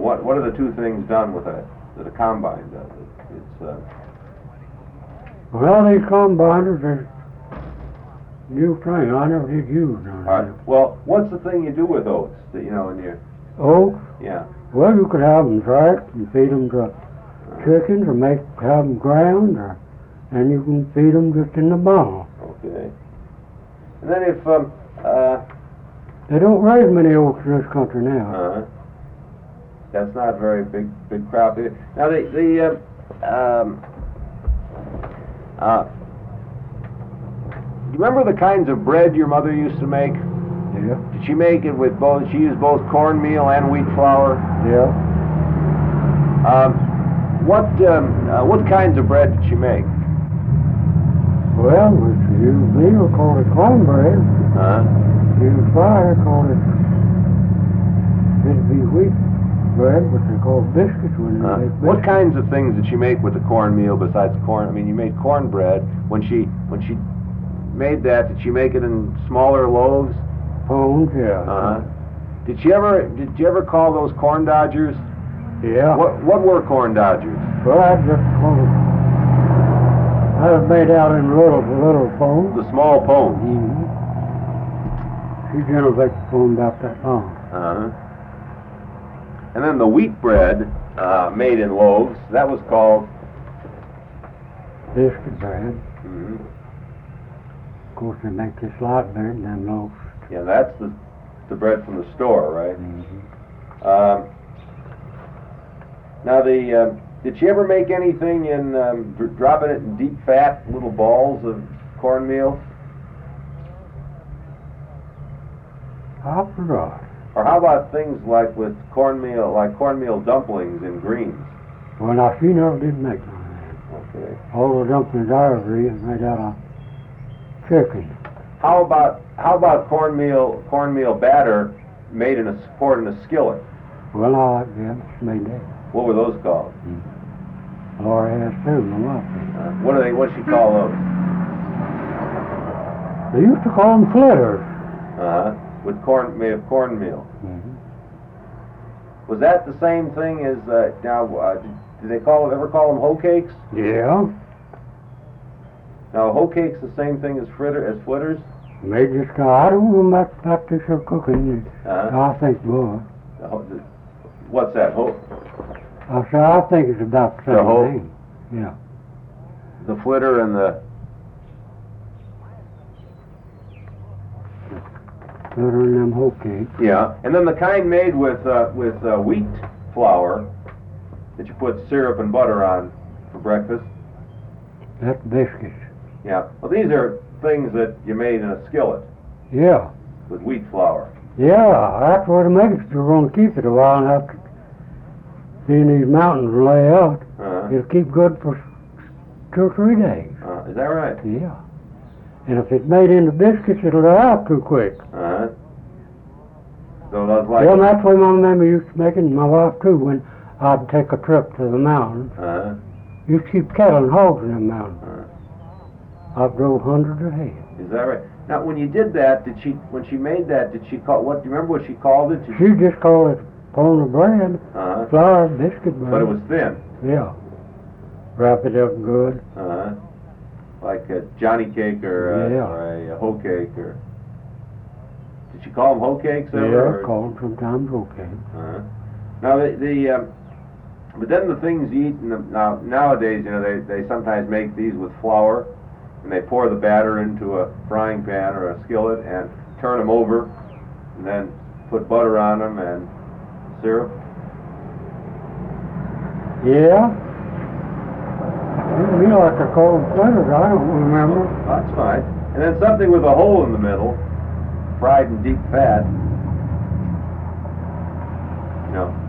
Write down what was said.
what are the two things done with that a combine does? It's Well, these combiners are new thing. I never did use none. all right. Well, what's the thing you do with oats that in your Oats? yeah? Well, you could have them tracked and feed them to chickens, or have them ground, and you can feed them just in the bottle. Okay. And then if They don't raise many oats in this country now. that's not a very big crop. Now do you remember the kinds of bread your mother used to make? Yeah. Did she make it with both? She used both cornmeal and wheat flour. Yeah. What kinds of bread did she make? Well, if you use meal, call it cornbread. Use flour, call it, it'd be wheat bread, but they call biscuits when they make biscuits. What kinds of things did she make with the cornmeal besides corn? I mean, you made cornbread. When she made that, did she make it in smaller loaves? Pones, yeah. Did you ever call those corn dodgers? Yeah. What were corn dodgers? Well, I just called it, I was made out in little pones. The small pones. Mm-hmm. She generally makes a pone about that long. And then the wheat bread made in loaves, that was called Biscuit bread. Mm-hmm. Of course, they make this lot better than them loaves. Yeah, that's the bread from the store, right? Mm-hmm. Now, did she ever make anything in dropping it in deep fat little balls of cornmeal? I forgot. Or how about things like with cornmeal, like cornmeal dumplings in greens? Well, now, she never did make none of that. Okay. All the dumplings I ever eat made out of chicken. How about cornmeal batter made poured in a skillet? Well, I guess made that. What were those called? Laura has too, my wife. What does she call those? They used to call them flitters. With made of cornmeal. Mm-hmm. Was that the same thing as did they ever call them hoe cakes? Yeah. Now, hoe cakes the same thing as flitters? Made this guy, I don't know about this or cooking. I think, boy. What's that? I think it's about the same thing. Yeah. The flitter and the Flitter and them hoe cakes. yeah, and then the kind made with wheat flour that you put syrup and butter on for breakfast. That's biscuits. Yeah. Well, these are things that you made in a skillet. Yeah. With wheat flour. Yeah, that's what it makes. If you're going to keep it a while and have to be in these mountains and lay out, it'll keep good for 2 or 3 days. Is that right? Yeah. And if it's made into biscuits, it'll die out too quick. So that's like. Well, that's the way my mammy used to make it, and my wife too, when I'd take a trip to the mountains. Used to keep cattle and hogs in the mountains. I drove hundreds of head. Is that right? Now, when you did that, when she made that, did she call, do you remember what she called it? She just called it pone of bread, flour, biscuit bread. But it was thin. Yeah. Wrap it up good. Like a Johnny cake or a hoe cake, or did she call them hoe cakes ever? Yeah, call them sometimes hoe cakes. Now but then the things you eat nowadays, they sometimes make these with flour, and they pour the batter into a frying pan or a skillet and turn them over, and then put butter on them and syrup. Yeah. You know what they're called flitters, I don't remember. That's fine. And then something with a hole in the middle, fried in deep fat.